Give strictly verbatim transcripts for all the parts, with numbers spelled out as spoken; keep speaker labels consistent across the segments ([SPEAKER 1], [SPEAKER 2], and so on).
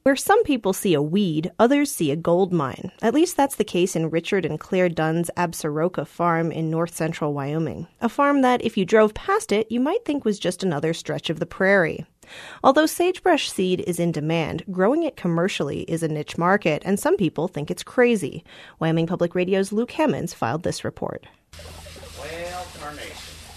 [SPEAKER 1] Where some people see a weed, others see a gold mine. At least that's the case in Richard and Claire Dunn's Absaroka farm in north-central Wyoming. A farm that, if you drove past it, you might think was just another stretch of the prairie. Although sagebrush seed is in demand, growing it commercially is a niche market, and some people think it's crazy. Wyoming Public Radio's Luke Hemmons filed this report.
[SPEAKER 2] Well, carnation.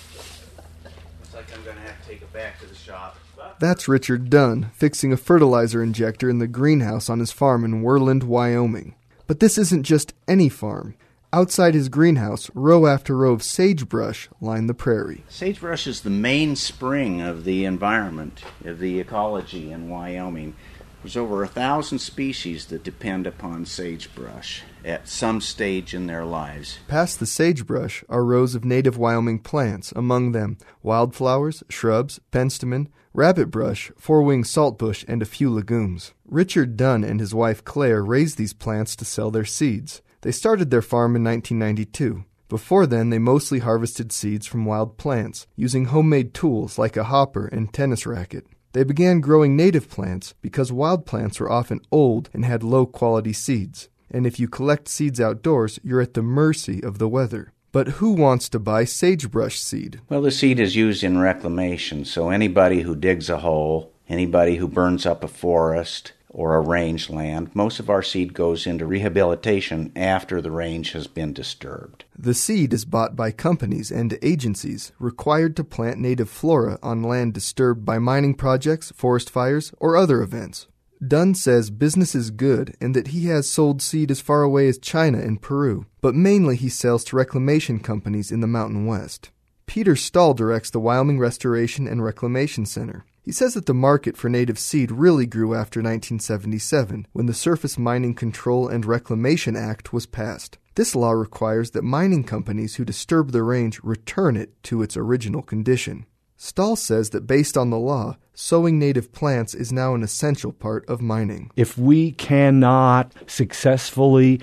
[SPEAKER 2] Looks like I'm going to have to take it back to the shop.
[SPEAKER 3] That's Richard Dunn, fixing a fertilizer injector in the greenhouse on his farm in Worland, Wyoming. But this isn't just any farm. Outside his greenhouse, row after row of sagebrush line the prairie.
[SPEAKER 2] Sagebrush is the mainspring of the environment, of the ecology in Wyoming. There's over a thousand species that depend upon sagebrush at some stage in their lives.
[SPEAKER 3] Past the sagebrush are rows of native Wyoming plants, among them wildflowers, shrubs, penstemon, rabbitbrush, four-winged saltbush, and a few legumes. Richard Dunn and his wife Claire raised these plants to sell their seeds. They started their farm in nineteen ninety-two. Before then, they mostly harvested seeds from wild plants, using homemade tools like a hopper and tennis racket. They began growing native plants because wild plants were often old and had low-quality seeds. And if you collect seeds outdoors, you're at the mercy of the weather. But who wants to buy sagebrush seed?
[SPEAKER 2] Well, the seed is used in reclamation, so anybody who digs a hole, anybody who burns up a forest or a rangeland, most of our seed goes into rehabilitation after the range has been disturbed.
[SPEAKER 3] The seed is bought by companies and agencies required to plant native flora on land disturbed by mining projects, forest fires, or other events. Dunn says business is good and that he has sold seed as far away as China and Peru, but mainly he sells to reclamation companies in the Mountain West. Peter Stahl directs the Wyoming Restoration and Reclamation Center. He says that the market for native seed really grew after nineteen seventy-seven, when the Surface Mining Control and Reclamation Act was passed. This law requires that mining companies who disturb the range return it to its original condition. Stahl says that based on the law, sowing native plants is now an essential part of mining.
[SPEAKER 4] If we cannot successfully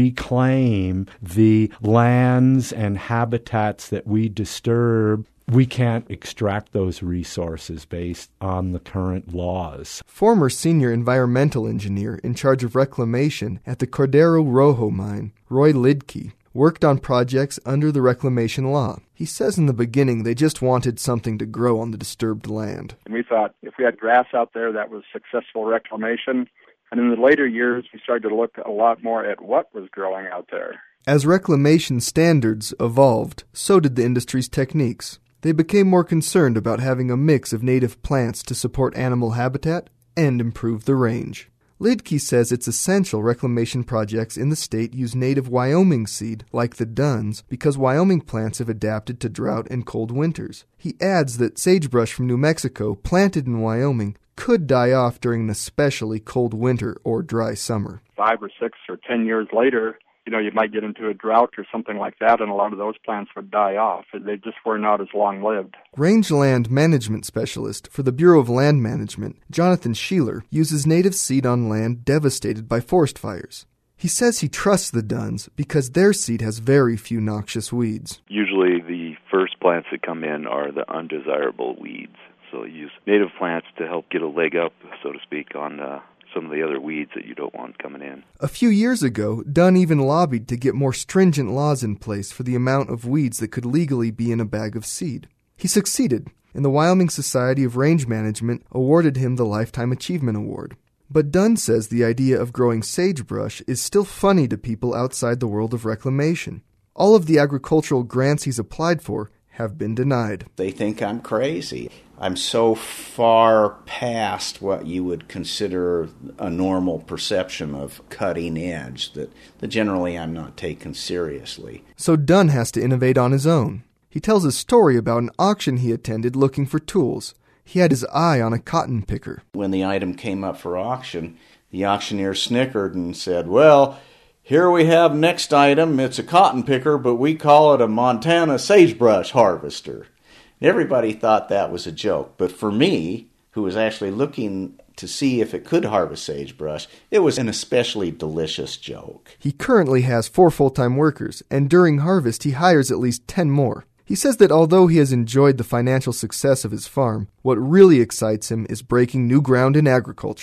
[SPEAKER 4] reclaim the lands and habitats that we disturb, we can't extract those resources based on the current laws.
[SPEAKER 3] Former senior environmental engineer in charge of reclamation at the Cordero Rojo mine, Roy Lidke, worked on projects under the reclamation law. He says in the beginning they just wanted something to grow on the disturbed land.
[SPEAKER 5] And we thought if we had grass out there, that was successful reclamation. And in the later years, we started to look a lot more at what was growing out there.
[SPEAKER 3] As reclamation standards evolved, so did the industry's techniques. They became more concerned about having a mix of native plants to support animal habitat and improve the range. Lidke says it's essential reclamation projects in the state use native Wyoming seed, like the Dunns, because Wyoming plants have adapted to drought and cold winters. He adds that sagebrush from New Mexico, planted in Wyoming, could die off during an especially cold winter or dry summer.
[SPEAKER 5] Five or six or ten years later, you know, you might get into a drought or something like that, and a lot of those plants would die off. They just were not as long-lived.
[SPEAKER 3] Rangeland management specialist for the Bureau of Land Management, Jonathan Sheeler, uses native seed on land devastated by forest fires. He says he trusts the Dunns because their seed has very few noxious weeds.
[SPEAKER 6] Usually the first plants that come in are the undesirable weeds. So you use native plants to help get a leg up, so to speak, on uh, some of the other weeds that you don't want coming in.
[SPEAKER 3] A few years ago, Dunn even lobbied to get more stringent laws in place for the amount of weeds that could legally be in a bag of seed. He succeeded, and the Wyoming Society of Range Management awarded him the Lifetime Achievement Award. But Dunn says the idea of growing sagebrush is still funny to people outside the world of reclamation. All of the agricultural grants he's applied for have been denied.
[SPEAKER 2] They think I'm crazy. I'm so far past what you would consider a normal perception of cutting edge that, that generally I'm not taken seriously.
[SPEAKER 3] So Dunn has to innovate on his own. He tells a story about an auction he attended looking for tools. He had his eye on a cotton picker.
[SPEAKER 2] When the item came up for auction, the auctioneer snickered and said, "Well, here we have next item. It's a cotton picker, but we call it a Montana sagebrush harvester." Everybody thought that was a joke, but for me, who was actually looking to see if it could harvest sagebrush, it was an especially delicious joke.
[SPEAKER 3] He currently has four full-time workers, and during harvest he hires at least ten more. He says that although he has enjoyed the financial success of his farm, what really excites him is breaking new ground in agriculture.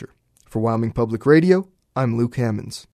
[SPEAKER 3] For Wyoming Public Radio, I'm Luke Hammonds.